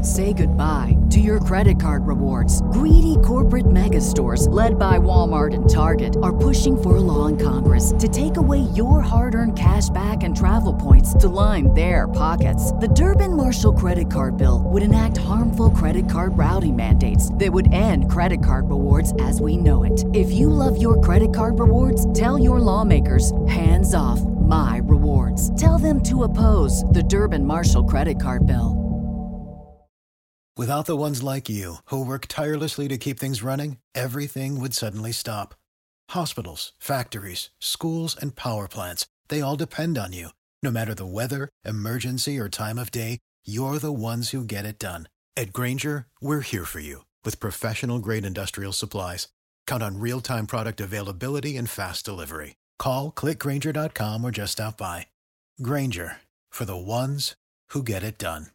Say goodbye to your credit card rewards. Greedy corporate mega stores, led by Walmart and Target, are pushing for a law in Congress to take away your hard-earned cash back and travel points to line their pockets. The Durbin-Marshall credit card bill would enact harmful credit card routing mandates that would end credit card rewards as we know it. If you love your credit card rewards, tell your lawmakers, hands off my rewards. Tell them to oppose the Durbin-Marshall credit card bill. Without the ones like you, who work tirelessly to keep things running, everything would suddenly stop. Hospitals, factories, schools, and power plants, they all depend on you. No matter the weather, emergency, or time of day, you're the ones who get it done. At Grainger, we're here for you with professional-grade industrial supplies. Count on real-time product availability and fast delivery. Call, click Grainger.com, or just stop by. Grainger, for the ones who get it done.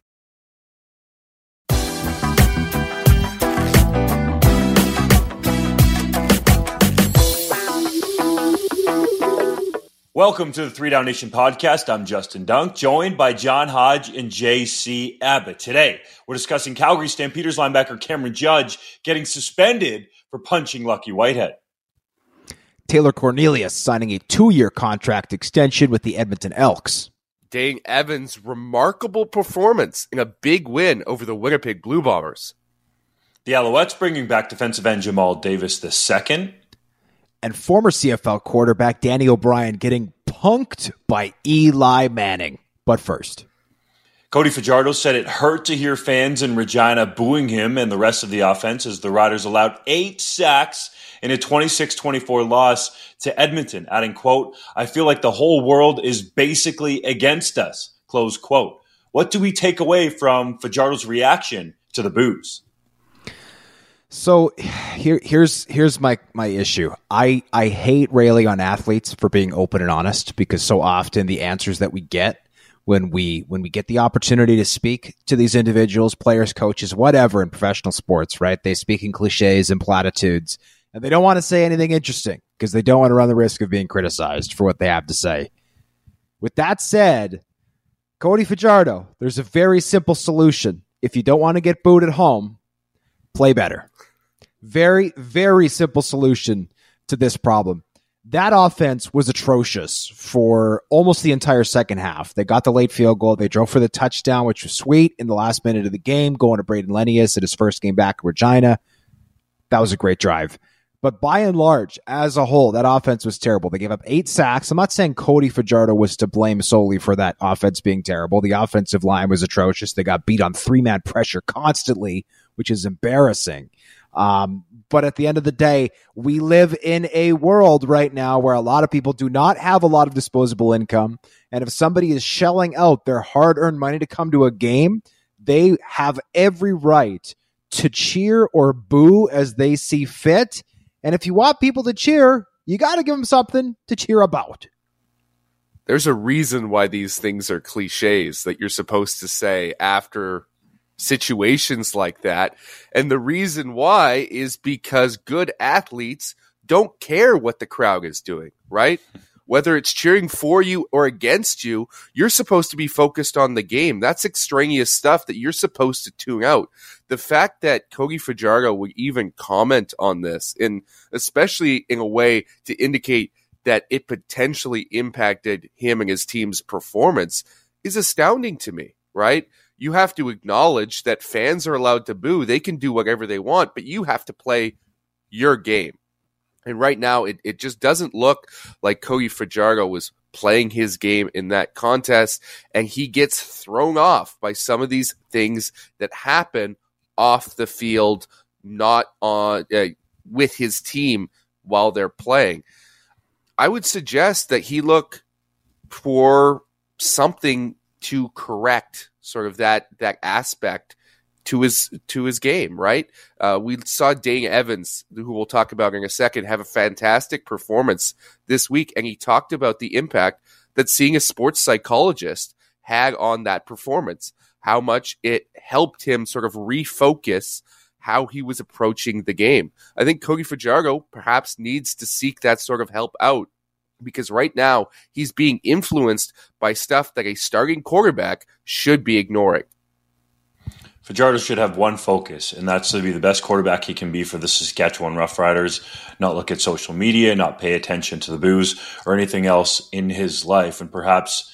Welcome to the 3 Down Nation podcast. I'm Justin Dunk, joined by John Hodge and J.C. Abbott. Today, we're discussing Calgary Stampeders linebacker Cameron Judge getting suspended for punching Lucky Whitehead. Taylor Cornelius signing a 2-year contract extension with the Edmonton Elks. Dane Evans' remarkable performance in a big win over the Winnipeg Blue Bombers. The Alouettes bringing back defensive end Jamal Davis II. And former CFL quarterback Danny O'Brien getting punked by Eli Manning. But first, Cody Fajardo said it hurt to hear fans in Regina booing him and the rest of the offense as the Riders allowed 8 sacks in a 26-24 loss to Edmonton, adding, quote, "I feel like the whole world is basically against us," close quote. What do we take away from Fajardo's reaction to the boos? So here's my issue. I hate railing on athletes for being open and honest, because so often the answers that we get when we get the opportunity to speak to these individuals, players, coaches, whatever in professional sports, right? They speak in cliches and platitudes, and they don't want to say anything interesting because they don't want to run the risk of being criticized for what they have to say. With that said, Cody Fajardo, there's a very simple solution. If you don't want to get booed at home, play better. Very, very simple solution to this problem. That offense was atrocious for almost the entire second half. They got the late field goal. They drove for the touchdown, which was sweet in the last minute of the game, going to Braden Lenius at his first game back in Regina. That was a great drive. But by and large, as a whole, that offense was terrible. They gave up 8 sacks. I'm not saying Cody Fajardo was to blame solely for that offense being terrible. The offensive line was atrocious. They got beat on 3-man pressure constantly, which is embarrassing. But at the end of the day, we live in a world right now where a lot of people do not have a lot of disposable income. And if somebody is shelling out their hard-earned money to come to a game, they have every right to cheer or boo as they see fit. And if you want people to cheer, you got to give them something to cheer about. There's a reason why these things are cliches that you're supposed to say after situations like that. And the reason why is because good athletes don't care what the crowd is doing, right? Whether it's cheering for you or against you, you're supposed to be focused on the game. That's extraneous stuff that you're supposed to tune out. The fact that Cody Fajardo would even comment on this, and especially in a way to indicate that it potentially impacted him and his team's performance, is astounding to me, right? You have to acknowledge that fans are allowed to boo. They can do whatever they want, but you have to play your game. And right now, it just doesn't look like Cody Fajardo was playing his game in that contest, and he gets thrown off by some of these things that happen off the field, not on with his team while they're playing. I would suggest that he look for something to correct sort of that aspect to his game, right? We saw Dane Evans, who we'll talk about in a second, have a fantastic performance this week, and he talked about the impact that seeing a sports psychologist had on that performance, how much it helped him sort of refocus how he was approaching the game. I think Cody Fajardo perhaps needs to seek that sort of help out, because right now he's being influenced by stuff that a starting quarterback should be ignoring. Fajardo should have one focus, and that's to be the best quarterback he can be for the Saskatchewan Roughriders, not look at social media, not pay attention to the booze or anything else in his life, and perhaps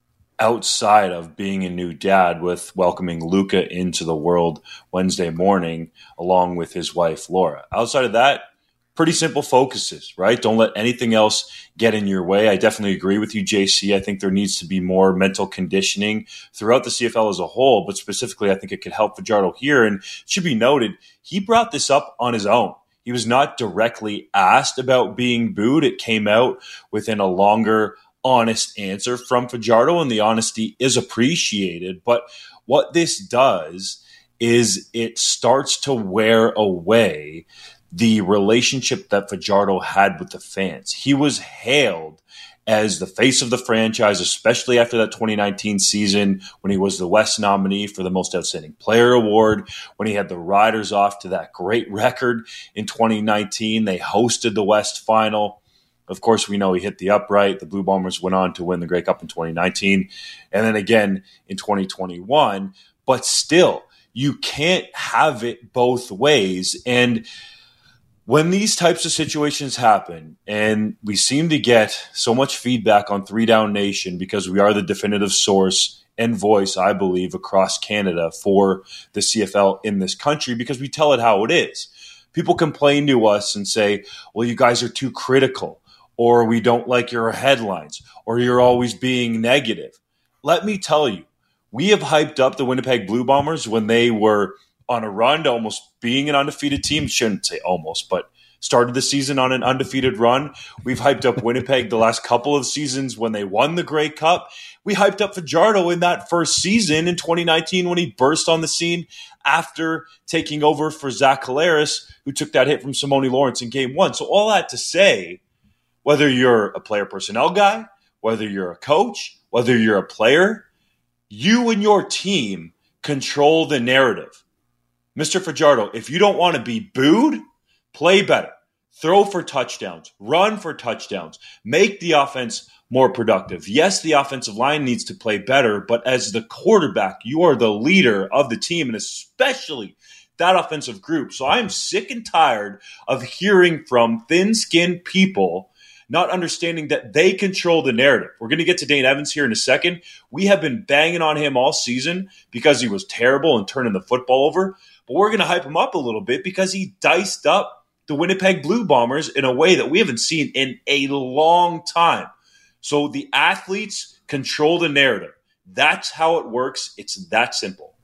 outside of being a new dad with welcoming Luca into the world Wednesday morning along with his wife, Laura. Outside of that, pretty simple focuses, right? Don't let anything else get in your way. I definitely agree with you, JC. I think there needs to be more mental conditioning throughout the CFL as a whole, but specifically, I think it could help Fajardo here. And it should be noted, he brought this up on his own. He was not directly asked about being booed. It came out within a longer, honest answer from Fajardo, and the honesty is appreciated. But what this does is it starts to wear away the relationship that Fajardo had with the fans. He was hailed as the face of the franchise, especially after that 2019 season when he was the West nominee for the Most Outstanding Player Award, when he had the Riders off to that great record in 2019. They hosted the West Final. Of course, we know he hit the upright. The Blue Bombers went on to win the Grey Cup in 2019 and then again in 2021. But still, you can't have it both ways. And when these types of situations happen, and we seem to get so much feedback on 3 Down Nation because we are the definitive source and voice, I believe, across Canada for the CFL in this country because we tell it how it is. People complain to us and say, well, you guys are too critical, or we don't like your headlines, or you're always being negative. Let me tell you, we have hyped up the Winnipeg Blue Bombers when they were on a run to almost being an undefeated team. Shouldn't say almost, but started the season on an undefeated run. We've hyped up Winnipeg the last couple of seasons when they won the Grey Cup. We hyped up Fajardo in that first season in 2019 when he burst on the scene after taking over for Zach Collaros, who took that hit from Simone Lawrence in Game 1. So all that to say, whether you're a player personnel guy, whether you're a coach, whether you're a player, you and your team control the narrative. Mr. Fajardo, if you don't want to be booed, play better. Throw for touchdowns. Run for touchdowns. Make the offense more productive. Yes, the offensive line needs to play better, but as the quarterback, you are the leader of the team, and especially that offensive group. So I'm sick and tired of hearing from thin-skinned people not understanding that they control the narrative. We're going to get to Dane Evans here in a second. We have been banging on him all season because he was terrible and turning the football over. But we're going to hype him up a little bit because he diced up the Winnipeg Blue Bombers in a way that we haven't seen in a long time. So the athletes control the narrative. That's how it works. It's that simple.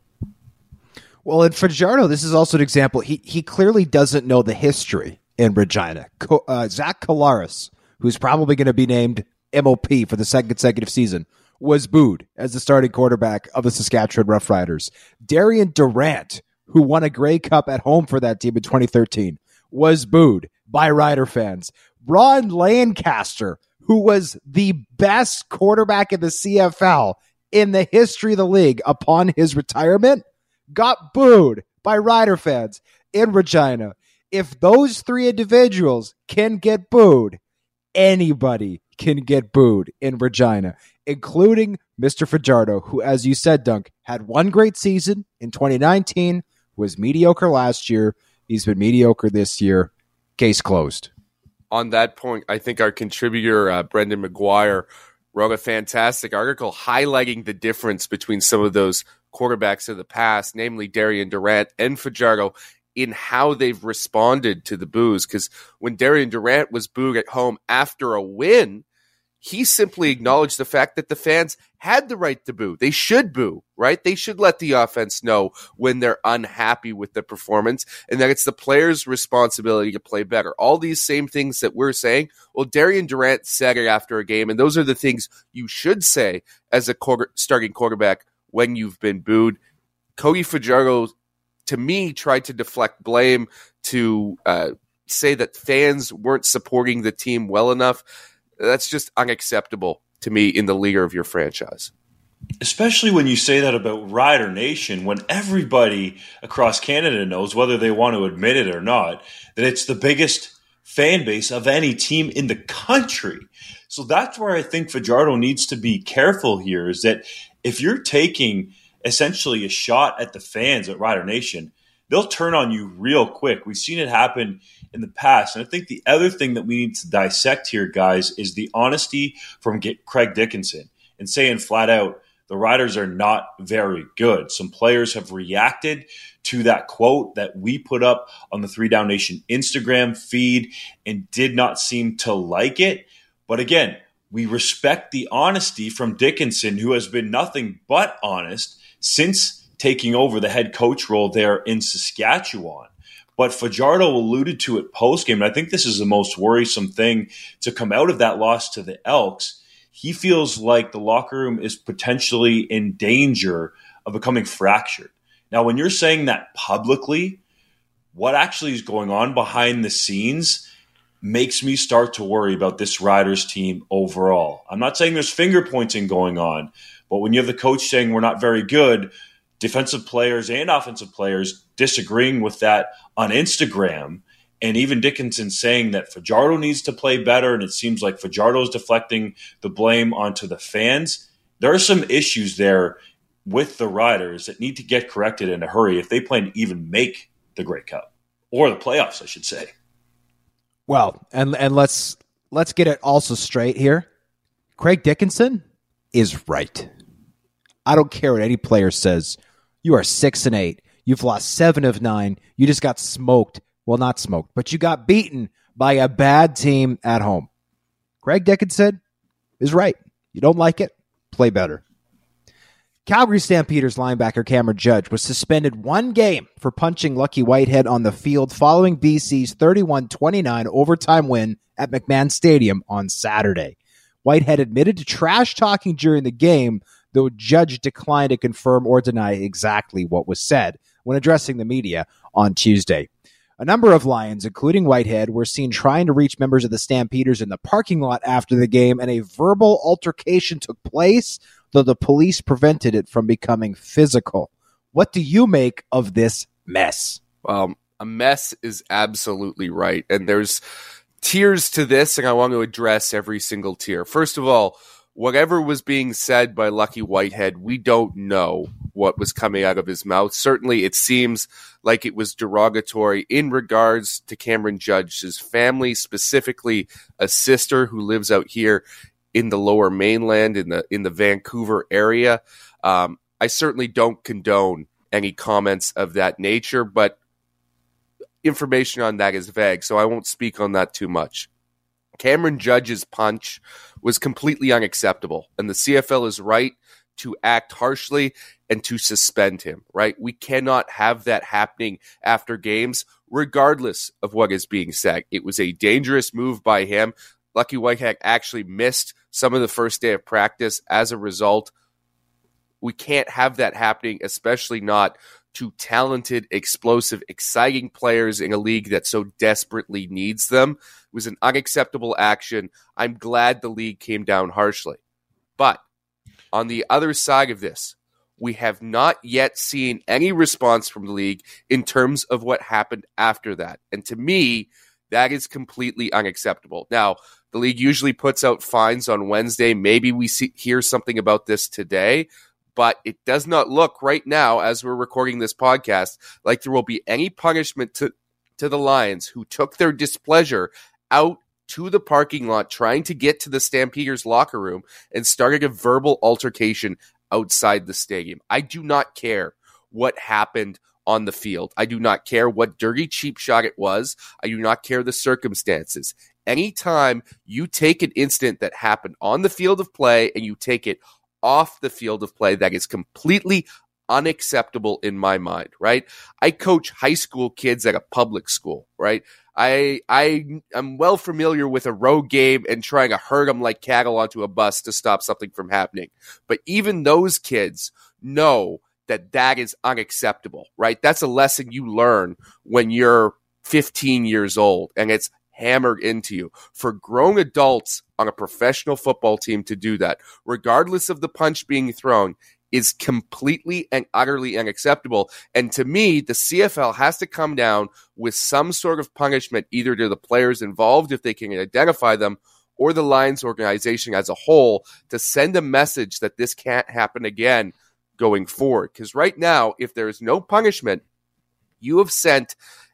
Well, in Fajardo, this is also an example. He clearly doesn't know the history in Regina. Zach Collaros, who's probably going to be named MOP for the second consecutive season, was booed as the starting quarterback of the Saskatchewan Roughriders. Darian Durant, who won a Grey Cup at home for that team in 2013, was booed by Rider fans. Ron Lancaster, who was the best quarterback in the CFL in the history of the league upon his retirement, got booed by Rider fans in Regina. If those 3 individuals can get booed, anybody can get booed in Regina, including Mr. Fajardo, who, as you said, Dunk, had one great season in 2019, was mediocre last year. He's been mediocre this year. Case closed. On that point, I think our contributor, Brendan McGuire, wrote a fantastic article highlighting the difference between some of those quarterbacks of the past, namely Darian Durant and Fajardo, in how they've responded to the boos. Because when Darian Durant was booed at home after a win, he simply acknowledged the fact that the fans had the right to boo. They should boo, right? They should let the offense know when they're unhappy with the performance and that it's the player's responsibility to play better. All these same things that we're saying, well, Darian Durant said it after a game, and those are the things you should say as a starting quarterback when you've been booed. Cody Fajardo, to me, tried to deflect blame to say that fans weren't supporting the team well enough. That's just unacceptable to me in the leader of your franchise. Especially when you say that about Rider Nation, when everybody across Canada knows, whether they want to admit it or not, that it's the biggest fan base of any team in the country. So that's where I think Fajardo needs to be careful here, is that if you're taking essentially a shot at the fans at Rider Nation, they'll turn on you real quick. We've seen it happen in the past. And I think the other thing that we need to dissect here, guys, is the honesty from Craig Dickinson and saying flat out, the Riders are not very good. Some players have reacted to that quote that we put up on the 3 Down Nation Instagram feed and did not seem to like it. But again, we respect the honesty from Dickinson, who has been nothing but honest since taking over the head coach role there in Saskatchewan. But Fajardo alluded to it postgame, and I think this is the most worrisome thing to come out of that loss to the Elks. He feels like the locker room is potentially in danger of becoming fractured. Now, when you're saying that publicly, what actually is going on behind the scenes makes me start to worry about this Riders team overall. I'm not saying there's finger pointing going on, but when you have the coach saying we're not very good, defensive players and offensive players disagreeing with that on Instagram, and even Dickinson saying that Fajardo needs to play better, and it seems like Fajardo is deflecting the blame onto the fans. There are some issues there with the Riders that need to get corrected in a hurry if they plan to even make the Grey Cup or the playoffs, I should say. Well, and let's get it also straight here. Craig Dickinson is right. I don't care what any player says. You are 6-8. You've lost 7 of 9. You just got smoked. Well, not smoked, but you got beaten by a bad team at home. Craig Dickinson is right. You don't like it? Play better. Calgary Stampeders linebacker Cameron Judge was suspended 1 game for punching Lucky Whitehead on the field following BC's 31-29 overtime win at McMahon Stadium on Saturday. Whitehead admitted to trash talking during the game, though Judge declined to confirm or deny exactly what was said when addressing the media on Tuesday. A number of Lions, including Whitehead, were seen trying to reach members of the Stampeders in the parking lot after the game, and a verbal altercation took place, though the police prevented it from becoming physical. What do you make of this mess? A mess is absolutely right. And there's tiers to this, and I want to address every single tier. First of all, whatever was being said by Lucky Whitehead, we don't know what was coming out of his mouth. Certainly, it seems like it was derogatory in regards to Cameron Judge's family, specifically a sister who lives out here in the Lower Mainland, in the Vancouver area. I certainly don't condone any comments of that nature, but information on that is vague, so I won't speak on that too much. Cameron Judge's punch was completely unacceptable, and the CFL is right to act harshly and to suspend him, right? We cannot have that happening after games, regardless of what is being said. It was a dangerous move by him. Lucky Whitehead actually missed some of the first day of practice as a result. We can't have that happening, especially not to talented, explosive, exciting players in a league that so desperately needs them. It was an unacceptable action. I'm glad the league came down harshly. But on the other side of this, we have not yet seen any response from the league in terms of what happened after that. And to me, that is completely unacceptable. Now, the league usually puts out fines on Wednesday. Maybe we hear something about this today, but it does not look right now, as we're recording this podcast, like there will be any punishment to the Lions, who took their displeasure out to the parking lot trying to get to the Stampeders locker room and started a verbal altercation outside the stadium. I do not care what happened on the field. I do not care what dirty cheap shot it was. I do not care the circumstances. Anytime you take an incident that happened on the field of play and you take it off the field of play, that is completely unacceptable in my mind, right? I coach high school kids at a public school, right? I am well familiar with a road game and trying to herd them like cattle onto a bus to stop something from happening. But even those kids know that is unacceptable, right? That's a lesson you learn when you're 15 years old, and it's hammered into you. For grown adults on a professional football team to do that, regardless of the punch being thrown, is completely and utterly unacceptable. And to me, the CFL has to come down with some sort of punishment, either to the players involved, if they can identify them, or the Lions organization as a whole, to send a message that this can't happen again, going forward. Because right now, if there is no punishment, you have sent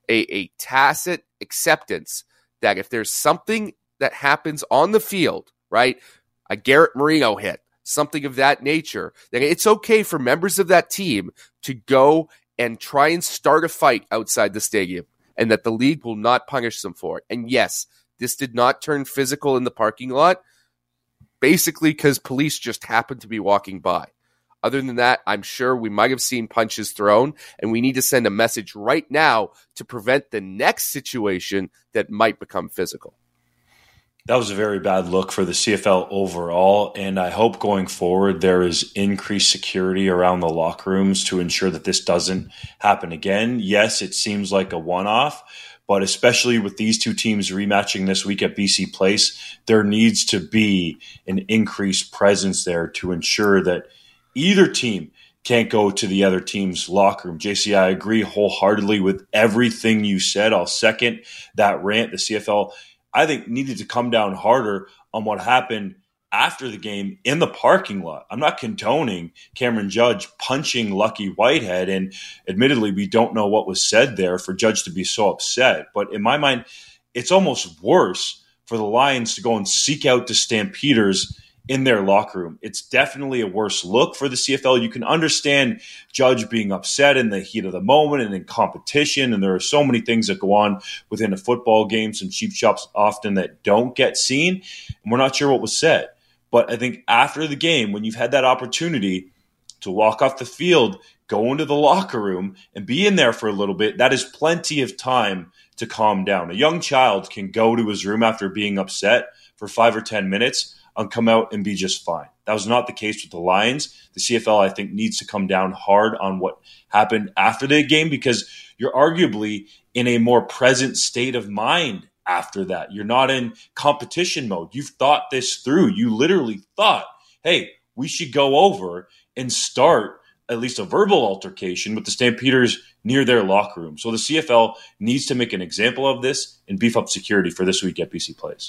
a tacit acceptance that if there's something that happens on the field, right, a Garrett Marino hit, something of that nature, then it's okay for members of that team to go and try and start a fight outside the stadium, and that the league will not punish them for it. And yes, this did not turn physical in the parking lot, basically because police just happened to be walking by. Other than that, I'm sure we might have seen punches thrown, and we need to send a message right now to prevent the next situation that might become physical. That was a very bad look for the CFL overall, and I hope going forward there is increased security around the locker rooms to ensure that this doesn't happen again. Yes, it seems like a one-off, but especially with these two teams rematching this week at BC Place, there needs to be an increased presence there to ensure that either team can't go to the other team's locker room. JC, I agree wholeheartedly with everything you said. I'll second that rant. The CFL, I think, needed to come down harder on what happened after the game in the parking lot. I'm not condoning Cameron Judge punching Lucky Whitehead, and admittedly, we don't know what was said there for Judge to be so upset. But in my mind, it's almost worse for the Lions to go and seek out the Stampeders in their locker room. It's definitely a worse look for the CFL. You can understand Judge being upset in the heat of the moment and in competition, and there are so many things that go on within a football game, some cheap shots often that don't get seen, and we're not sure what was said. But I think after the game, when you've had that opportunity to walk off the field, go into the locker room, and be in there for a little bit, that is plenty of time to calm down. A young child can go to his room after being upset for 5 or 10 minutes and come out and be just fine. That was not the case with the Lions. The CFL, I think, needs to come down hard on what happened after the game, because you're arguably in a more present state of mind after that. You're not in competition mode. You've thought this through. You literally thought, hey, we should go over and start at least a verbal altercation with the Stampeders near their locker room. So the CFL needs to make an example of this and beef up security for this week at BC Place.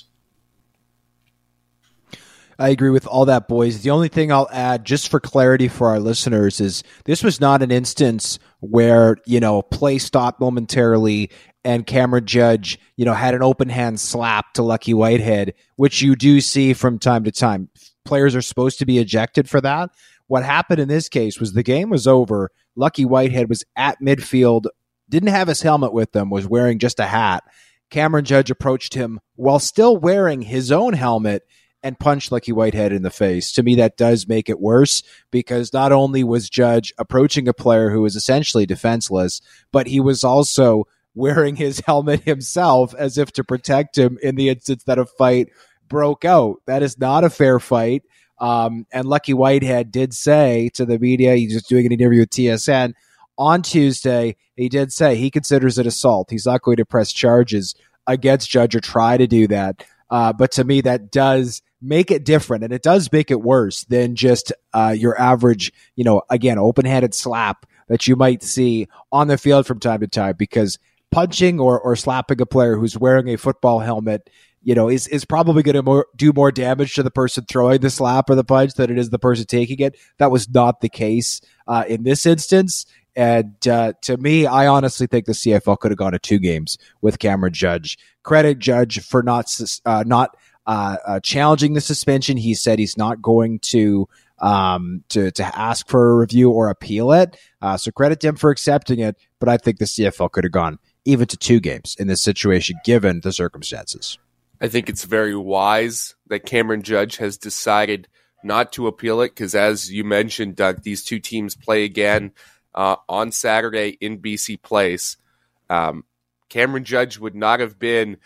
I agree with all that, boys. The only thing I'll add, just for clarity for our listeners, is this was not an instance where, play stopped momentarily and Cameron Judge, had an open hand slap to Lucky Whitehead, which you do see from time to time. Players are supposed to be ejected for that. What happened in this case was the game was over. Lucky Whitehead was at midfield, didn't have his helmet with him, was wearing just a hat. Cameron Judge approached him while still wearing his own helmet and punched Lucky Whitehead in the face. To me, that does make it worse, because not only was Judge approaching a player who was essentially defenseless, but he was also wearing his helmet himself as if to protect him in the instance that a fight broke out. That is not a fair fight. And Lucky Whitehead did say to the media, he's just doing an interview with TSN on Tuesday, he did say he considers it assault. He's not going to press charges against Judge or try to do that. But to me, that does make it different, and it does make it worse than just your average, again, open-handed slap that you might see on the field from time to time, because punching or slapping a player who's wearing a football helmet, is probably going to do more damage to the person throwing the slap or the punch than it is the person taking it. That was not the case in this instance. And to me, I honestly think the CFL could have gone to 2 games with Cameron Judge. Credit Judge for not challenging the suspension. He said he's not going to ask for a review or appeal it. So credit to him for accepting it. But I think the CFL could have gone even to 2 games in this situation, given the circumstances. I think it's very wise that Cameron Judge has decided not to appeal it, because as you mentioned, Doug, these 2 teams play again on Saturday in BC Place. Cameron Judge would not have been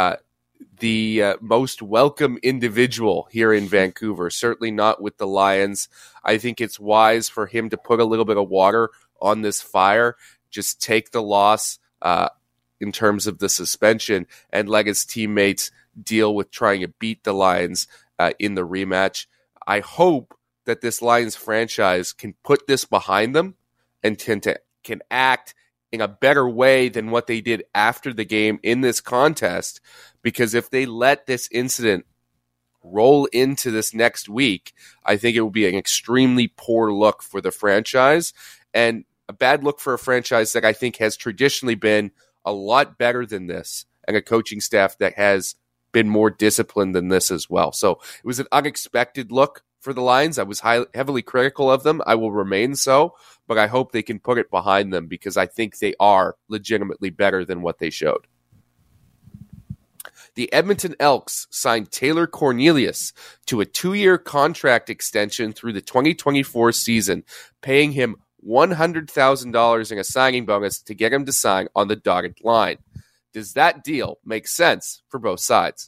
the most welcome individual here in Vancouver, certainly not with the Lions. I think it's wise for him to put a little bit of water on this fire, just take the loss in terms of the suspension, and let his teammates deal with trying to beat the Lions in the rematch. I hope that this Lions franchise can put this behind them and can act in a better way than what they did after the game in this contest, because if they let this incident roll into this next week, I think it will be an extremely poor look for the franchise, and a bad look for a franchise that I think has traditionally been a lot better than this, and a coaching staff that has been more disciplined than this as well. So it was an unexpected look for the Lions. I was heavily critical of them. I will remain so, but I hope they can put it behind them because I think they are legitimately better than what they showed. The Edmonton Elks signed Taylor Cornelius to a 2-year contract extension through the 2024 season, paying him $100,000 in a signing bonus to get him to sign on the dotted line. Does that deal make sense for both sides?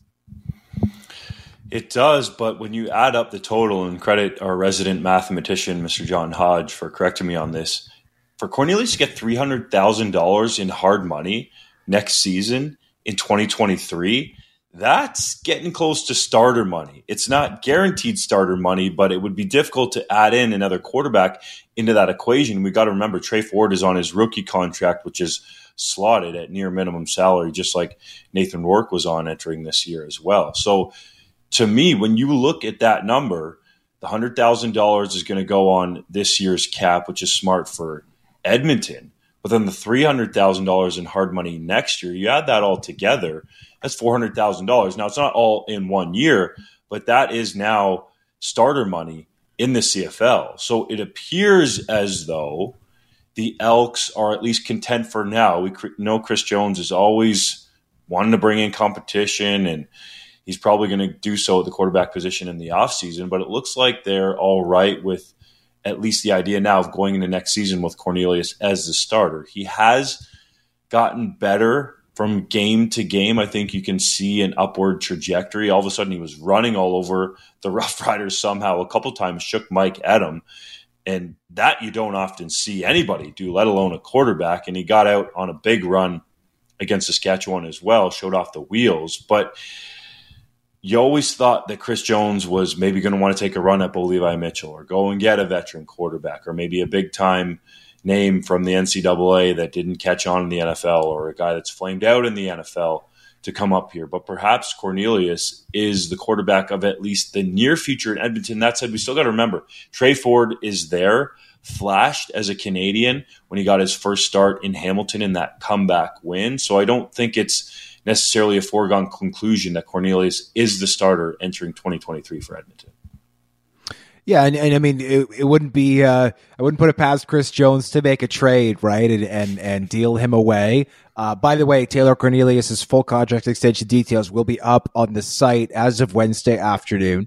It does, but when you add up the total, and credit our resident mathematician, Mr. John Hodge, for correcting me on this, for Cornelius to get $300,000 in hard money next season in 2023, that's getting close to starter money. It's not guaranteed starter money, but it would be difficult to add in another quarterback into that equation. We got to remember Trey Ford is on his rookie contract, which is slotted at near minimum salary, just like Nathan Rourke was on entering this year as well. So to me, when you look at that number, the $100,000 is going to go on this year's cap, which is smart for Edmonton. But then the $300,000 in hard money next year, you add that all together, that's $400,000. Now, it's not all in 1 year, but that is now starter money in the CFL. So it appears as though the Elks are at least content for now. We know Chris Jones is always wanting to bring in competition, and he's probably going to do so at the quarterback position in the offseason. But it looks like they're all right with at least the idea now of going into next season with Cornelius as the starter. He has gotten better from game to game. I think you can see an upward trajectory. All of a sudden, he was running all over the Rough Riders somehow. A couple times shook Mike Edem, and that you don't often see anybody do, let alone a quarterback. And he got out on a big run against Saskatchewan as well, showed off the wheels. But you always thought that Chris Jones was maybe going to want to take a run at Bo Levi Mitchell or go and get a veteran quarterback or maybe a big-time name from the NCAA that didn't catch on in the NFL or a guy that's flamed out in the NFL to come up here. But perhaps Cornelius is the quarterback of at least the near future in Edmonton. That said, we still got to remember, Trey Ford is there, flashed as a Canadian when he got his first start in Hamilton in that comeback win. So I don't think it's necessarily a foregone conclusion that Cornelius is the starter entering 2023 for Edmonton. Yeah, and I mean, it wouldn't be I wouldn't put it past Chris Jones to make a trade, right, and deal him away. By the way, Taylor Cornelius' full contract extension details will be up on the site as of Wednesday afternoon.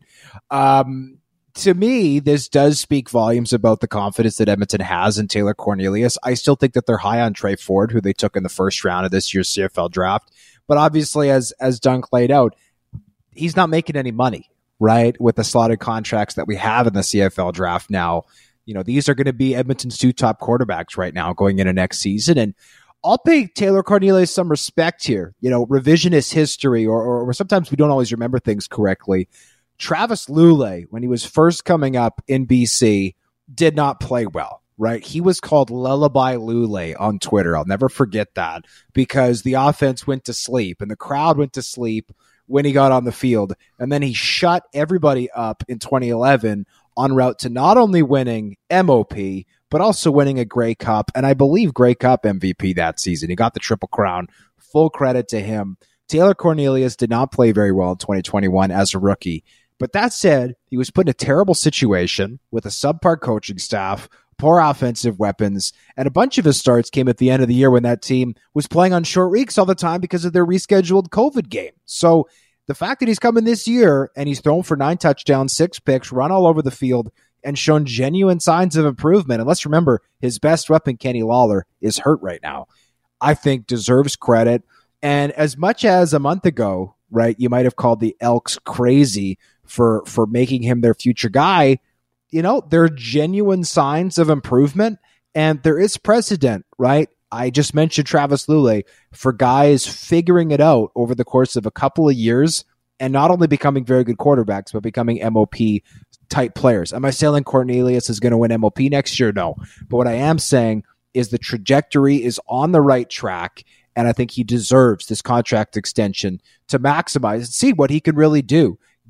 To me, this does speak volumes about the confidence that Edmonton has in Taylor Cornelius. I still think that they're high on Trey Ford, who they took in the first round of this year's CFL draft. But obviously, as Dunk laid out, he's not making any money, right, with the slotted contracts that we have in the CFL draft now. You know, these are going to be Edmonton's two top quarterbacks right now going into next season. And I'll pay Taylor Cornelius some respect here. You know, revisionist history, or sometimes we don't always remember things correctly. Travis Lulay, when he was first coming up in BC, did not play well. Right. He was called Lullaby Lulay on Twitter. I'll never forget that because the offense went to sleep and the crowd went to sleep when he got on the field. And then he shut everybody up in 2011 en route to not only winning MOP, but also winning a Grey Cup. And I believe Grey Cup MVP that season. He got the Triple Crown. Full credit to him. Taylor Cornelius did not play very well in 2021 as a rookie. But that said, he was put in a terrible situation with a subpar coaching staff, poor offensive weapons, and a bunch of his starts came at the end of the year when that team was playing on short weeks all the time because of their rescheduled COVID game. So the fact that he's coming this year and he's thrown for 9 touchdowns, 6 picks, run all over the field, and shown genuine signs of improvement, and let's remember, his best weapon, Kenny Lawler, is hurt right now, I think deserves credit. And as much as a month ago, right, you might have called the Elks crazy for making him their future guy, you know, there are genuine signs of improvement, and there is precedent, right? I just mentioned Travis Lulay for guys figuring it out over the course of a couple of years and not only becoming very good quarterbacks, but becoming MOP-type players. Am I saying Cornelius is going to win MOP next year? No. But what I am saying is the trajectory is on the right track, and I think he deserves this contract extension to maximize and see what he can really do.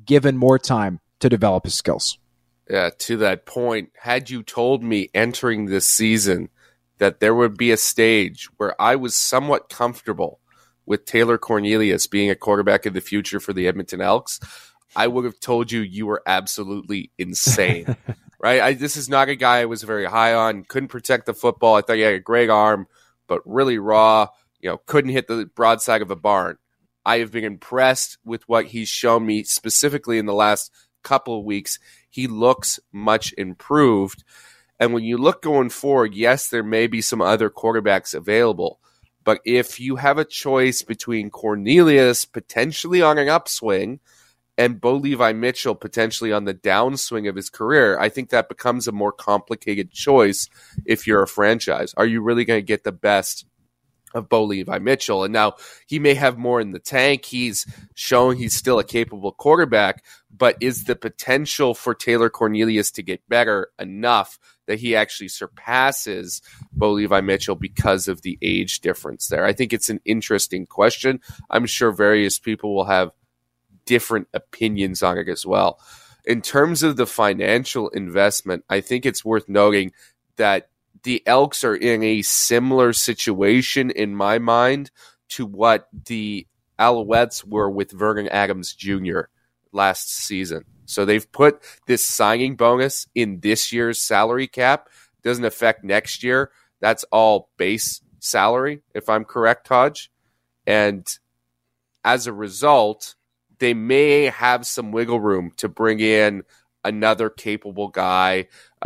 given more time to develop his skills. Yeah, to that point, had you told me entering this season that there would be a stage where I was somewhat comfortable with Taylor Cornelius being a quarterback of the future for the Edmonton Elks, I would have told you were absolutely insane. Right? This is not a guy I was very high on. Couldn't protect the football. I thought he had a great arm, but really raw. Couldn't hit the broadside of a barn. I have been impressed with what he's shown me, specifically in the last couple of weeks. He looks much improved. And when you look going forward, yes, there may be some other quarterbacks available. But if you have a choice between Cornelius potentially on an upswing and Bo Levi Mitchell potentially on the downswing of his career, I think that becomes a more complicated choice if you're a franchise. Are you really going to get the best of Bo Levi Mitchell? And now he may have more in the tank. He's shown he's still a capable quarterback, but is the potential for Taylor Cornelius to get better enough that he actually surpasses Bo Levi Mitchell because of the age difference there? I think it's an interesting question. I'm sure various people will have different opinions on it as well. In terms of the financial investment, I think it's worth noting that the Elks are in a similar situation in my mind to what the Alouettes were with Vernon Adams Jr. last season. So they've put this signing bonus in this year's salary cap. Doesn't affect next year. That's all base salary, if I'm correct, Hodge. And as a result, they may have some wiggle room to bring in another capable guy,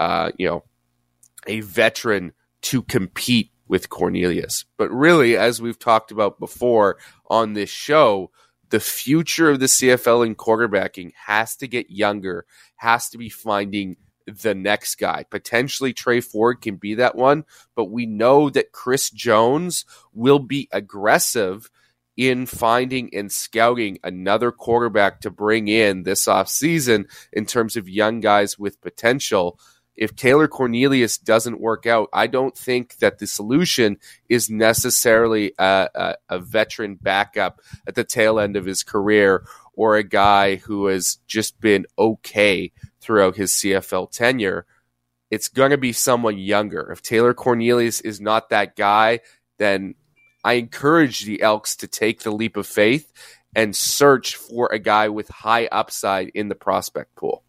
a veteran to compete with Cornelius. But really, as we've talked about before on this show, the future of the CFL in quarterbacking has to get younger, has to be finding the next guy. Potentially Trey Ford can be that one, but we know that Chris Jones will be aggressive in finding and scouting another quarterback to bring in this offseason in terms of young guys with potential. If Taylor Cornelius doesn't work out, I don't think that the solution is necessarily a veteran backup at the tail end of his career or a guy who has just been okay throughout his CFL tenure. It's going to be someone younger. If Taylor Cornelius is not that guy, then I encourage the Elks to take the leap of faith and search for a guy with high upside in the prospect pool.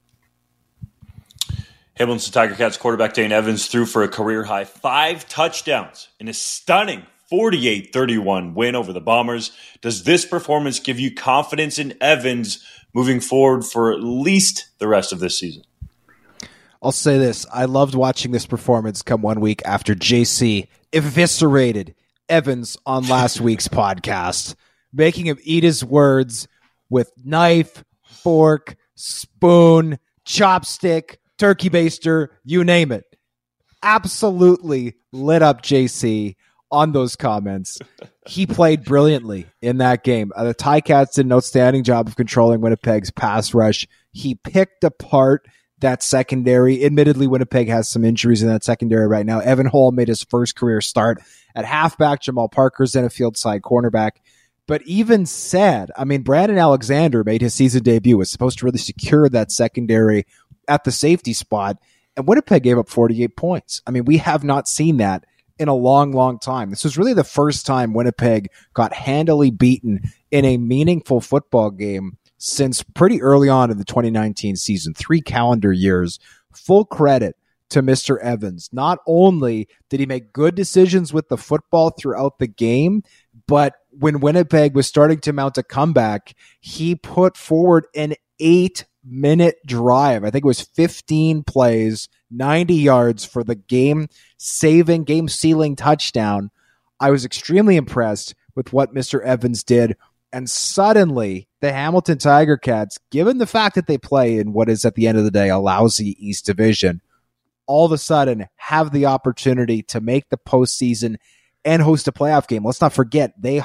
Hamilton Tiger Cats quarterback Dane Evans threw for a career-high 5 touchdowns in a stunning 48-31 win over the Bombers. Does this performance give you confidence in Evans moving forward for at least the rest of this season? I'll say this. I loved watching this performance come 1 week after JC eviscerated Evans on last week's podcast, making him eat his words with knife, fork, spoon, chopstick, turkey baster, you name it. Absolutely lit up JC on those comments. He played brilliantly in that game. The Ticats did an outstanding job of controlling Winnipeg's pass rush. He picked apart that secondary. Admittedly, Winnipeg has some injuries in that secondary right now. Evan Hull made his first career start at halfback. Jamal Parker's in a field side cornerback. But even said, Brandon Alexander made his season debut, was supposed to really secure that secondary at the safety spot, and Winnipeg gave up 48 points. We have not seen that in a long, long time. This was really the first time Winnipeg got handily beaten in a meaningful football game since pretty early on in the 2019 season, 3 calendar years. Full credit to Mr. Evans. Not only did he make good decisions with the football throughout the game, but when Winnipeg was starting to mount a comeback, he put forward an 8-minute drive. I think it was 15 plays, 90 yards for the game-saving, game-sealing touchdown. I was extremely impressed with what Mr. Evans did. And suddenly, the Hamilton Tiger Cats, given the fact that they play in what is at the end of the day a lousy East Division, all of a sudden have the opportunity to make the postseason and host a playoff game. Let's not forget, they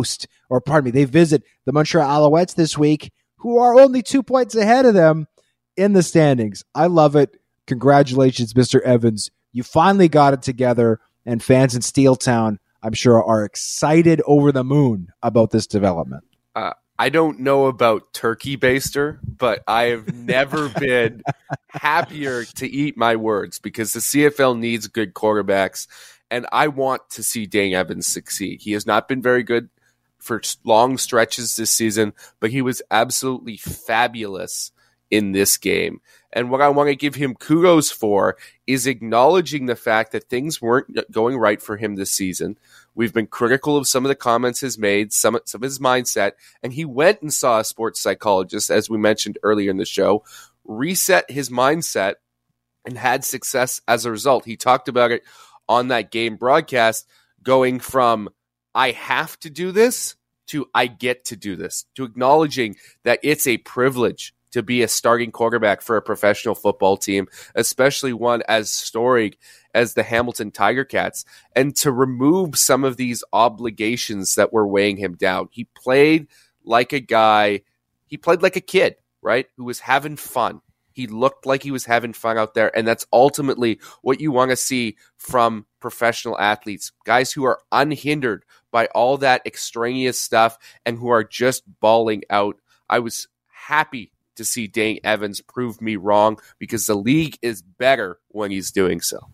visit the Montreal Alouettes this week, who are only 2 points ahead of them in the standings. I love it. Congratulations, Mr. Evans. You finally got it together, and fans in Steeltown, I'm sure, are excited over the moon about this development. I don't know about turkey baster, but I have never been happier to eat my words because the CFL needs good quarterbacks, and I want to see Dane Evans succeed. He has not been very good for long stretches this season, but he was absolutely fabulous in this game. And what I want to give him kudos for is acknowledging the fact that things weren't going right for him this season. We've been critical of some of the comments he's made, some of his mindset, and he went and saw a sports psychologist, as we mentioned earlier in the show, reset his mindset, and had success as a result. He talked about it on that game broadcast, going from I have to do this to I get to do this, to acknowledging that it's a privilege to be a starting quarterback for a professional football team, especially one as storied as the Hamilton Tiger Cats, and to remove some of these obligations that were weighing him down. He played like a guy, he played like a kid, right, who was having fun. He looked like he was having fun out there, and that's ultimately what you want to see from professional athletes, guys who are unhindered by all that extraneous stuff and who are just balling out. I was happy to see Dane Evans prove me wrong because the league is better when he's doing so.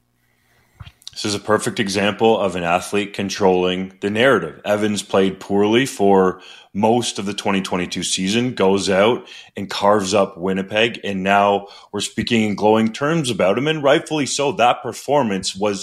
This is a perfect example of an athlete controlling the narrative. Evans played poorly for most of the 2022 season, goes out and carves up Winnipeg, and now we're speaking in glowing terms about him, and rightfully so. That performance was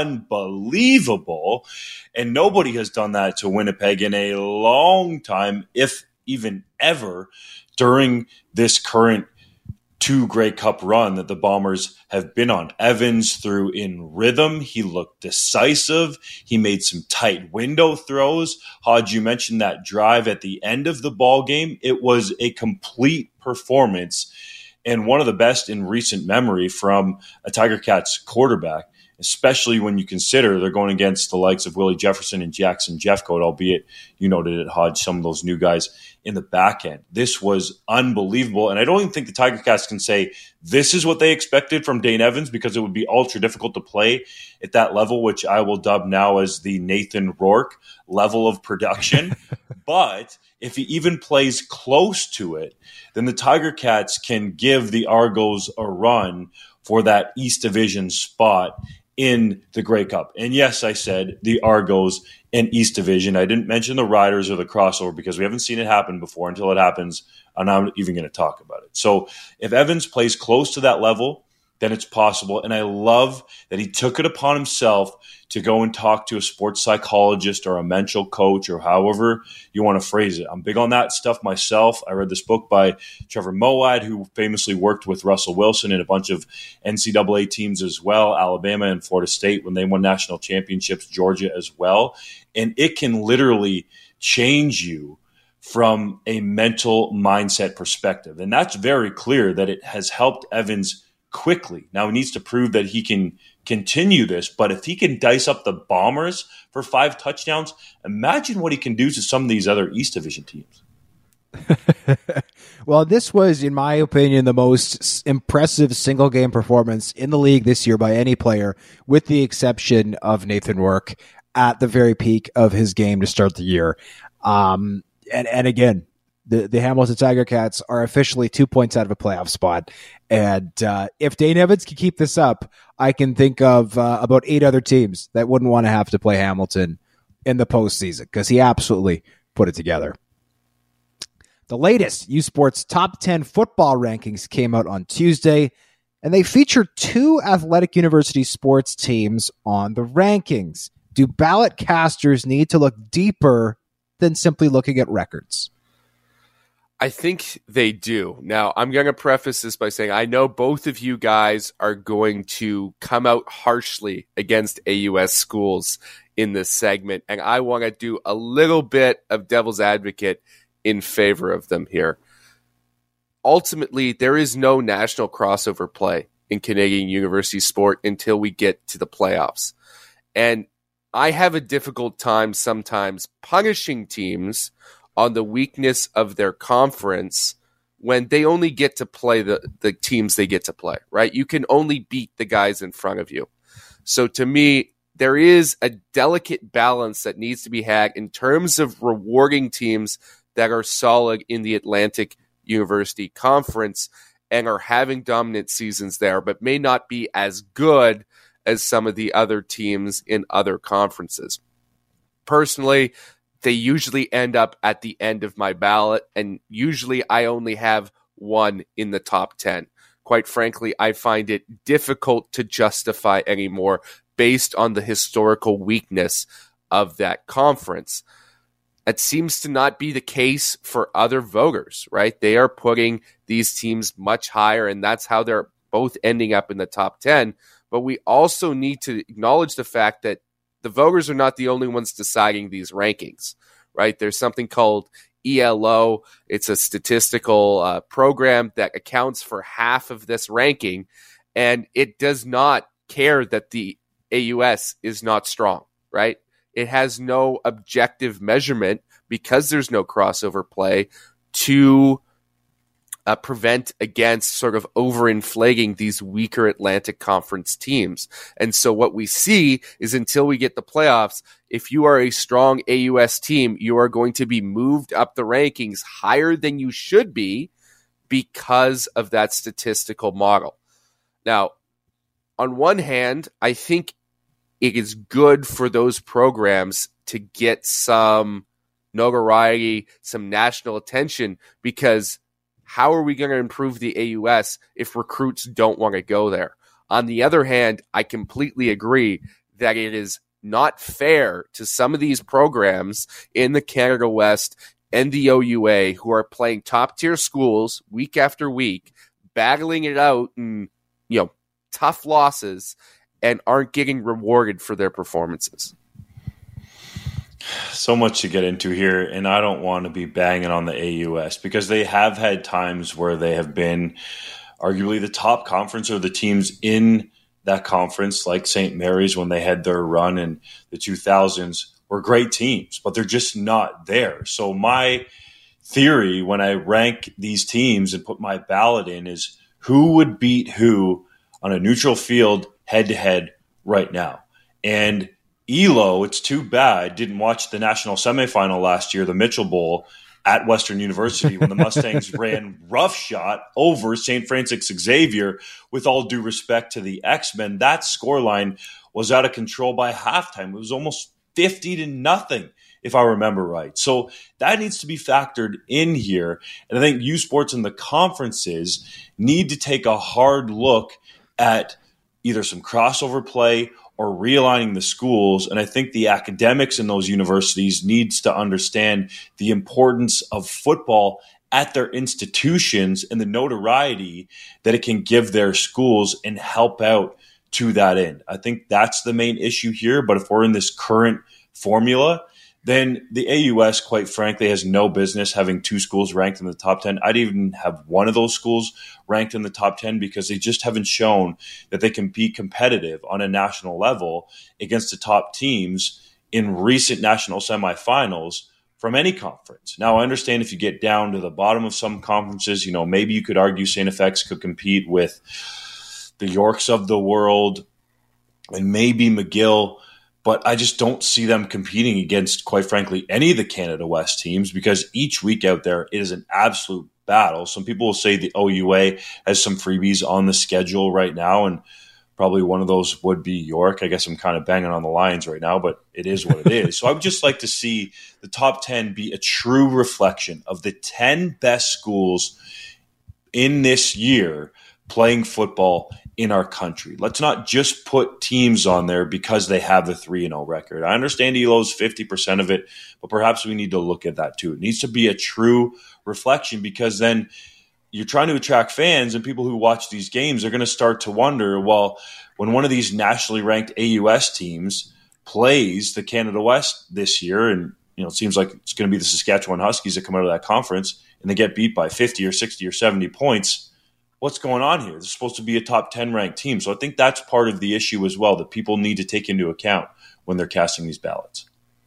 unbelievable, and nobody has done that to Winnipeg in a long time, if even ever, during this current two Grey Cup run that the Bombers have been on. Evans threw in rhythm. He looked decisive. He made some tight window throws. Hodge, you mentioned that drive at the end of the ball game. It was a complete performance and one of the best in recent memory from a Tiger Cats quarterback, especially when you consider they're going against the likes of Willie Jefferson and Jackson Jeffcoat, albeit you noted at Hodge, some of those new guys in the back end. This was unbelievable, and I don't even think the Tiger Cats can say this is what they expected from Dane Evans, because it would be ultra difficult to play at that level, which I will dub now as the Nathan Rourke level of production. But if he even plays close to it, then the Tiger Cats can give the Argos a run for that East Division spot in the Grey Cup. And yes, I said the Argos and East Division. I didn't mention the Riders or the crossover because we haven't seen it happen before. Until it happens, I'm not even going to talk about it. So if Evans plays close to that level, then it's possible. And I love that he took it upon himself to go and talk to a sports psychologist or a mental coach or however you want to phrase it. I'm big on that stuff myself. I read this book by Trevor Moawad, who famously worked with Russell Wilson and a bunch of NCAA teams as well, Alabama and Florida State when they won national championships, Georgia as well. And it can literally change you from a mental mindset perspective. And that's very clear that it has helped Evans quickly. Now he needs to prove that he can continue this, but if he can dice up the Bombers for 5 touchdowns, imagine what he can do to some of these other East Division teams. Well, this was, in my opinion, the most impressive single game performance in the league this year by any player, with the exception of Nathan Rourke at the very peak of his game to start the year. And again, the Hamilton Tiger Cats are officially 2 points out of a playoff spot. And if Dane Evans can keep this up, I can think of about 8 other teams that wouldn't want to have to play Hamilton in the postseason, because he absolutely put it together. The latest U Sports Top 10 football rankings came out on Tuesday, and they feature 2 Athletic University sports teams on the rankings. Do ballot casters need to look deeper than simply looking at records? I think they do. Now, I'm going to preface this by saying I know both of you guys are going to come out harshly against AUS schools in this segment, and I want to do a little bit of devil's advocate in favor of them here. Ultimately, there is no national crossover play in Canadian university sport until we get to the playoffs. And I have a difficult time sometimes punishing teams on the weakness of their conference when they only get to play the teams they get to play, right? You can only beat the guys in front of you. So to me, there is a delicate balance that needs to be had in terms of rewarding teams that are solid in the Atlantic University Conference and are having dominant seasons there, but may not be as good as some of the other teams in other conferences. Personally, they usually end up at the end of my ballot, and usually I only have one in the top 10. Quite frankly, I find it difficult to justify anymore based on the historical weakness of that conference. It seems to not be the case for other voters, right? They are putting these teams much higher, and that's how they're both ending up in the top 10. But we also need to acknowledge the fact that the voters are not the only ones deciding these rankings, right? There's something called ELO. It's a statistical program that accounts for half of this ranking, and it does not care that the AUS is not strong, right? It has no objective measurement because there's no crossover play to prevent against sort of overinflating these weaker Atlantic Conference teams. And so what we see is until we get the playoffs, if you are a strong AUS team, you are going to be moved up the rankings higher than you should be because of that statistical model. Now, on one hand, I think it is good for those programs to get some notoriety, some national attention, because how are we going to improve the AUS if recruits don't want to go there? On the other hand, I completely agree that it is not fair to some of these programs in the Canada West and the OUA who are playing top-tier schools week after week, battling it out in, tough losses, and aren't getting rewarded for their performances. So much to get into here, and I don't want to be banging on the AUS because they have had times where they have been arguably the top conference or the teams in that conference, like St. Mary's when they had their run in the 2000s, were great teams, but they're just not there. So my theory when I rank these teams and put my ballot in is who would beat who on a neutral field head-to-head right now. And ELO, it's too bad, didn't watch the national semifinal last year, the Mitchell Bowl at Western University when the Mustangs ran roughshod over St. Francis Xavier. With all due respect to the X-Men, that scoreline was out of control by halftime. It was almost 50-0, if I remember right. So that needs to be factored in here. And I think U Sports and the conferences need to take a hard look at either some crossover play or realigning the schools. And I think the academics in those universities needs to understand the importance of football at their institutions and the notoriety that it can give their schools and help out to that end. I think that's the main issue here. But if we're in this current formula, then the AUS, quite frankly, has no business having two schools ranked in the top 10. I'd even have one of those schools ranked in the top 10 because they just haven't shown that they can be competitive on a national level against the top teams in recent national semifinals from any conference. Now, I understand if you get down to the bottom of some conferences, maybe you could argue St. FX could compete with the Yorks of the world and maybe McGill, but I just don't see them competing against, quite frankly, any of the Canada West teams because each week out there, it is an absolute battle. Some people will say the OUA has some freebies on the schedule right now, and probably one of those would be York. I guess I'm kind of banging on the Lions right now, but it is what it is. So I would just like to see the top 10 be a true reflection of the 10 best schools in this year playing football in our country. Let's not just put teams on there because they have a 3-0 record. I understand ELO's 50% of it, but perhaps we need to look at that too. It needs to be a true reflection because then you're trying to attract fans and people who watch these games are going to start to wonder, well, when one of these nationally ranked AUS teams plays the Canada West this year, and it seems like it's going to be the Saskatchewan Huskies that come out of that conference and they get beat by 50 or 60 or 70 points, what's going on here? They're supposed to be a top 10 ranked team. So I think that's part of the issue as well that people need to take into account when they're casting these ballots.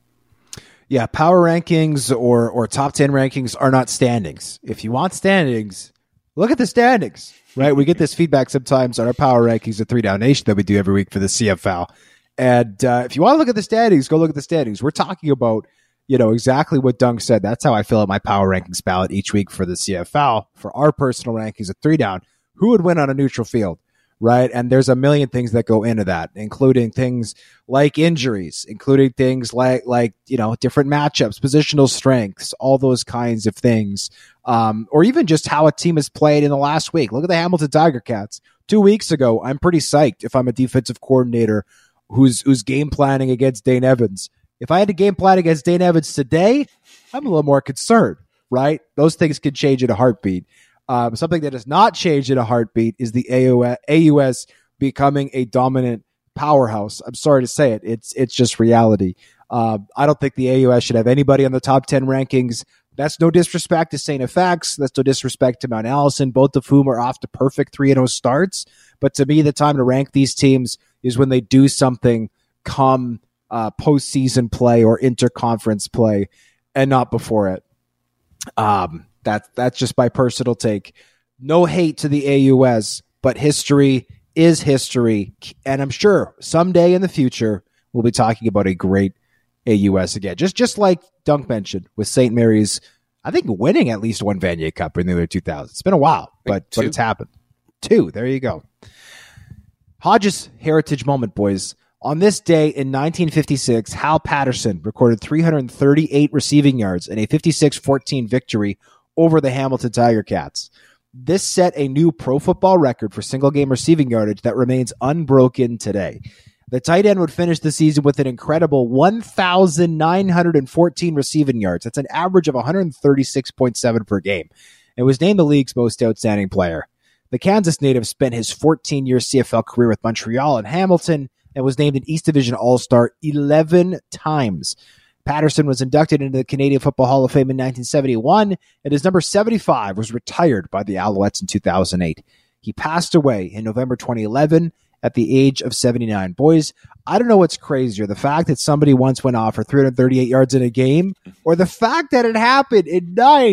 Yeah, power rankings or top 10 rankings are not standings. If you want standings, look at the standings, right? We get this feedback sometimes on our power rankings at 3 Down Nation that we do every week for the CFL. And if you want to look at the standings, go look at the standings. We're talking about exactly what Dunk said. That's how I fill out my power rankings ballot each week for the CFL. For our personal rankings at 3 down, who would win on a neutral field, right? And there's a million things that go into that, including things like injuries, including things like different matchups, positional strengths, all those kinds of things, or even just how a team has played in the last week. Look at the Hamilton Tiger Cats. 2 weeks ago, I'm pretty psyched if I'm a defensive coordinator who's game planning against Dane Evans. If I had to game plan against Dane Evans today, I'm a little more concerned, right? Those things can change in a heartbeat. Something that has not changed in a heartbeat is the AUS becoming a dominant powerhouse. I'm sorry to say it. It's just reality. I don't think the AUS should have anybody on the top 10 rankings. That's no disrespect to St. FX. That's no disrespect to Mount Allison, both of whom are off to perfect 3-0 starts. But to me, the time to rank these teams is when they do something come postseason play or interconference play, and not before it. That's just my personal take. No hate to the AUS, but history is history, and I'm sure someday in the future we'll be talking about a great AUS again. Just like Dunk mentioned with St. Mary's, I think winning at least one Vanier Cup in the early 2000s. It's been a while, but it's happened. 2. There you go. Hodges heritage moment, boys. On this day in 1956, Hal Patterson recorded 338 receiving yards in a 56-14 victory over the Hamilton Tiger Cats. This set a new pro football record for single-game receiving yardage that remains unbroken today. The tight end would finish the season with an incredible 1,914 receiving yards. That's an average of 136.7 per game, and was named the league's most outstanding player. The Kansas native spent his 14-year CFL career with Montreal and Hamilton, and was named an East Division All-Star 11 times. Patterson was inducted into the Canadian Football Hall of Fame in 1971, and his number 75 was retired by the Alouettes in 2008. He passed away in November 2011 at the age of 79. Boys, I don't know what's crazier, the fact that somebody once went off for 338 yards in a game, or the fact that it happened in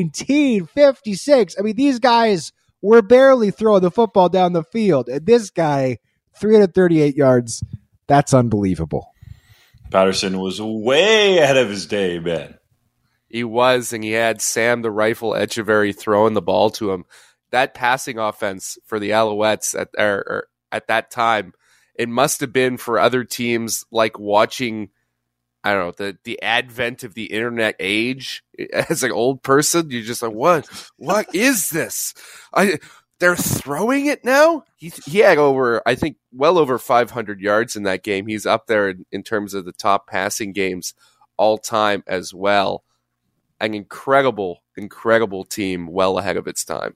1956. I mean, these guys were barely throwing the football down the field, and this guy, 338 yards, that's unbelievable. Patterson was way ahead of his day, man. He was, and he had Sam the Rifle Echeverry throwing the ball to him. That passing offense for the Alouettes at that time, it must have been for other teams like watching, I don't know, the advent of the internet age. As an old person, you're just like, what is this? They're throwing it now? He had well over 500 yards in that game. He's up there in terms of the top passing games all time as well. An incredible team, well ahead of its time.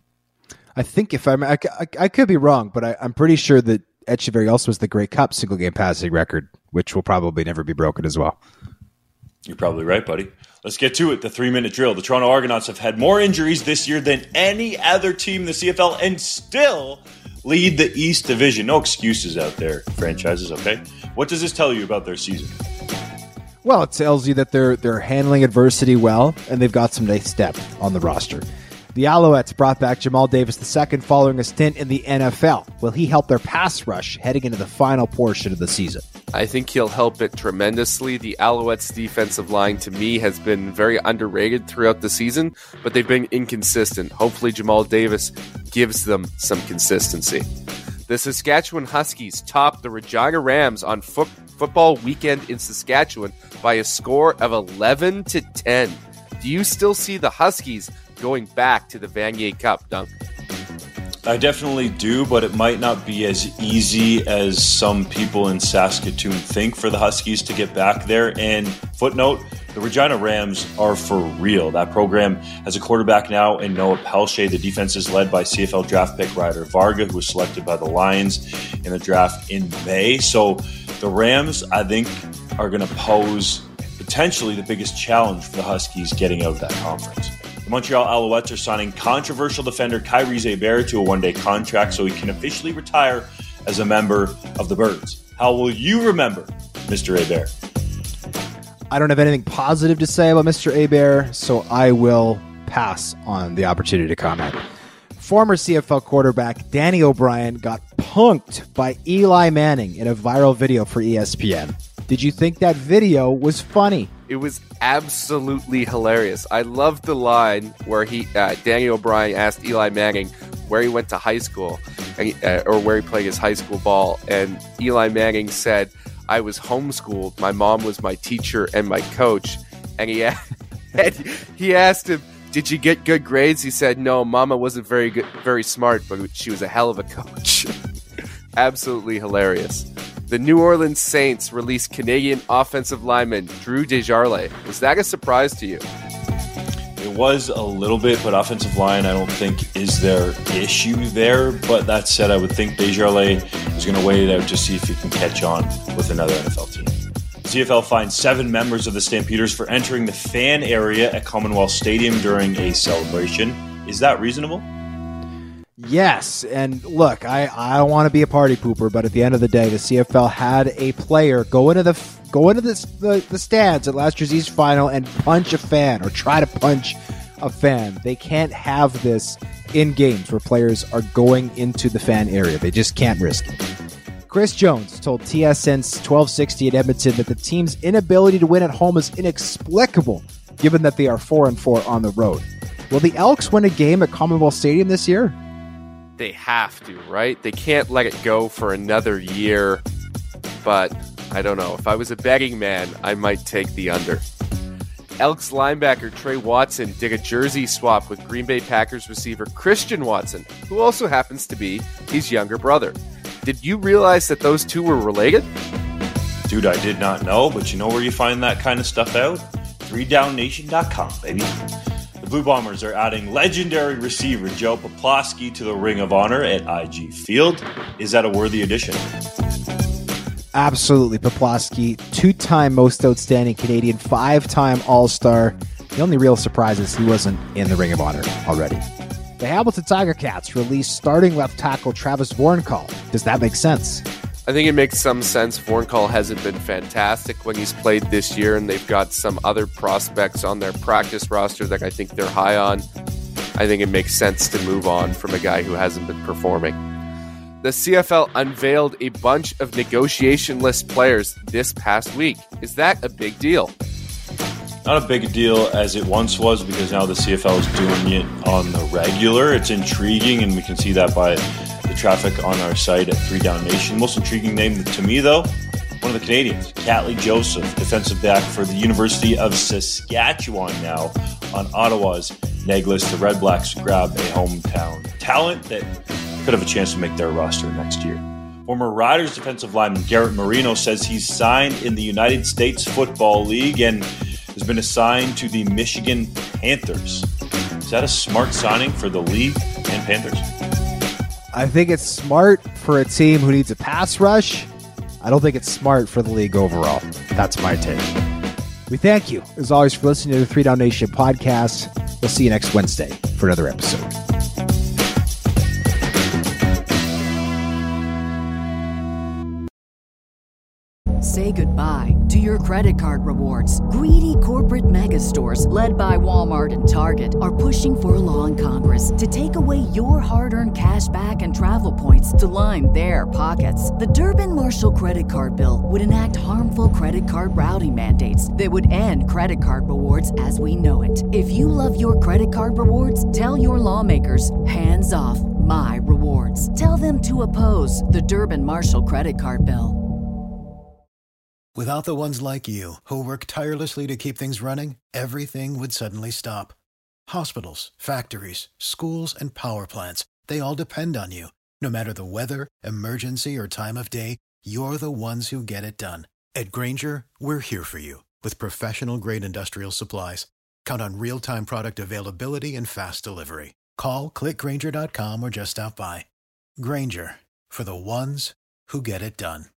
I think I could be wrong, but I'm pretty sure that Echeverry also was the Grey Cup single game passing record, which will probably never be broken as well. You're probably right, buddy. Let's get to it. The 3-minute drill. The Toronto Argonauts have had more injuries this year than any other team in the CFL and still lead the East Division. No excuses out there, franchises, okay? What does this tell you about their season? Well, it tells you that they're handling adversity well, and they've got some nice depth on the roster. The Alouettes brought back Jamal Davis II following a stint in the NFL. Will he help their pass rush heading into the final portion of the season? I think he'll help it tremendously. The Alouettes' defensive line, to me, has been very underrated throughout the season, but they've been inconsistent. Hopefully, Jamal Davis gives them some consistency. The Saskatchewan Huskies topped the Regina Rams on football weekend in Saskatchewan by a score of 11-10. Do you still see the Huskies going back to the Vanier Cup, Dunk? I definitely do, but it might not be as easy as some people in Saskatoon think for the Huskies to get back there. And footnote, the Regina Rams are for real. That program has a quarterback now in Noah Pelche. The defense is led by CFL draft pick Ryder Varga, who was selected by the Lions in the draft in May. So the Rams, I think, are going to pose potentially the biggest challenge for the Huskies getting out of that conference. The Montreal Alouettes are signing controversial defender Kyrese Hebert to a one-day contract so he can officially retire as a member of the Birds. How will you remember Mr. Hebert? I don't have anything positive to say about Mr. Hebert, so I will pass on the opportunity to comment. Former CFL quarterback Danny O'Brien got punked by Eli Manning in a viral video for ESPN. Did you think that video was funny? It was absolutely hilarious. I loved the line where Danny O'Brien asked Eli Manning where he went to high school, or where he played his high school ball, and Eli Manning said, "I was homeschooled. My mom was my teacher and my coach." And he asked him, "Did you get good grades?" He said, "No, Mama wasn't very smart, but she was a hell of a coach." Absolutely hilarious. The New Orleans Saints released Canadian offensive lineman Drew Desjardins. Was that a surprise to you? It was a little bit, but offensive line I don't think is their issue there. But that said, I would think Desjardins is going to wait it out to see if he can catch on with another NFL team. CFL fined 7 members of the Stampeders for entering the fan area at Commonwealth Stadium during a celebration. Is that reasonable? Yes, and look, I don't want to be a party pooper, but at the end of the day, the CFL had a player go into the stands at last year's East Final and punch a fan, or try to punch a fan. They can't have this in games where players are going into the fan area. They just can't risk it. Chris Jones told TSN's 1260 at Edmonton that the team's inability to win at home is inexplicable, given that they are 4-4 on the road. Will the Elks win a game at Commonwealth Stadium this year? They have to, right? They can't let it go for another year. But I don't know. If I was a betting man, I might take the under. Elks linebacker Trey Watson did a jersey swap with Green Bay Packers receiver Christian Watson, who also happens to be his younger brother. Did you realize that those two were related? Dude, I did not know, but you know where you find that kind of stuff out? 3downnation.com, baby. The Blue Bombers are adding legendary receiver Joe Poplawski to the Ring of Honor at IG Field. Is that a worthy addition? Absolutely. Poplawski, 2-time most outstanding Canadian, 5-time All-Star. The only real surprise is he wasn't in the Ring of Honor already. The Hamilton Tiger Cats released starting left tackle Travis Vornkall. Does that make sense? I think it makes some sense. Vornkall hasn't been fantastic when he's played this year, and they've got some other prospects on their practice roster that I think they're high on. I think it makes sense to move on from a guy who hasn't been performing. The CFL unveiled a bunch of negotiation list players this past week. Is that a big deal? Not a big deal as it once was, because now the CFL is doing it on the regular. It's intriguing, and we can see that by the traffic on our site at 3downnation. Most intriguing name to me, though, one of the Canadians, Catley Joseph, defensive back for the University of Saskatchewan, now on Ottawa's neg list. The Red Blacks grab a hometown talent that could have a chance to make their roster next year. Former Riders defensive lineman Garrett Marino says he's signed in the United States Football League and has been assigned to the Michigan Panthers. Is that a smart signing for the league and Panthers? I think it's smart for a team who needs a pass rush. I don't think it's smart for the league overall. That's my take. We thank you, as always, for listening to the 3 Down Nation podcast. We'll see you next Wednesday for another episode. Say goodbye to your credit card rewards. Greedy corporate mega stores, led by Walmart and Target, are pushing for a law in Congress to take away your hard-earned cash back and travel points to line their pockets. The Durbin-Marshall credit card bill would enact harmful credit card routing mandates that would end credit card rewards as we know it. If you love your credit card rewards, tell your lawmakers, hands off my rewards. Tell them to oppose the Durbin-Marshall credit card bill. Without the ones like you, who work tirelessly to keep things running, everything would suddenly stop. Hospitals, factories, schools, and power plants, they all depend on you. No matter the weather, emergency, or time of day, you're the ones who get it done. At Grainger, we're here for you with professional-grade industrial supplies. Count on real-time product availability and fast delivery. Call, click Grainger.com, or just stop by. Grainger, for the ones who get it done.